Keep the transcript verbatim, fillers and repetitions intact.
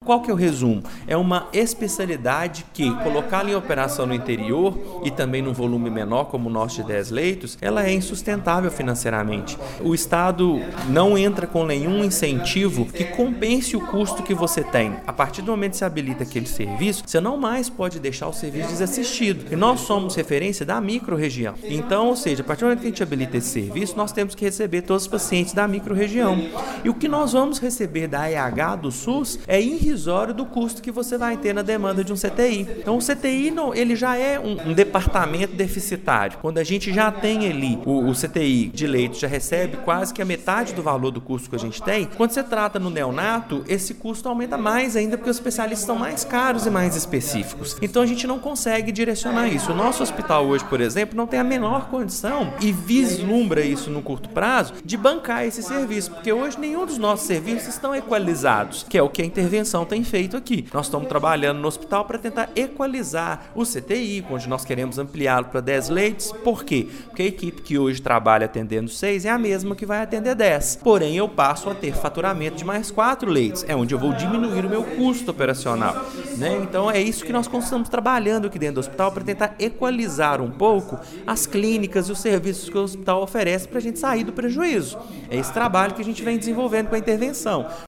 qual que é o resumo? É uma especialidade que, colocá-la em operação no interior e também num volume menor, como o nosso de dez leitos, ela é insustentável financeiramente. O Estado não entra com nenhum incentivo que compense o custo que você tem. A partir do momento que você habilita aquele serviço, você não mais pode deixar o serviço desassistido. E nós somos referência da micro-região. Então, ou seja, a partir do momento que a gente habilita esse serviço, nós temos que receber todos os pacientes da micro-região. E o que nós vamos receber da A E H do SUS é irrisório do custo que você vai ter na demanda de um C T I. Então, o C T I não, ele já é um, um departamento deficitário. Quando a gente já tem ali o, o C T I de leito, já recebe quase que a metade do valor do custo que a gente tem, quando você trata no neonato, esse custo aumenta mais ainda porque os especialistas são mais caros e mais específicos. Então, a gente não consegue direcionar isso. O nosso hospital hoje, por exemplo, não tem a menor condição e vislumbra isso no curto prazo de bancar esse serviço, porque hoje nenhum dos nossos serviços estão equalizados, que é o que a intervenção tem feito aqui. Nós estamos trabalhando no hospital para tentar equalizar o C T I, onde nós queremos ampliá-lo para dez leitos. Por quê? Porque a equipe que hoje trabalha atendendo seis é a mesma que vai atender dez. Porém, eu passo a ter faturamento de mais quatro leitos, é onde eu vou diminuir o meu custo operacional, né? Então, é isso que nós estamos trabalhando aqui dentro do hospital para tentar equalizar um pouco as clínicas e os serviços que o hospital oferece para a gente sair do prejuízo. É esse trabalho que a gente vem desenvolvendo com a intervenção.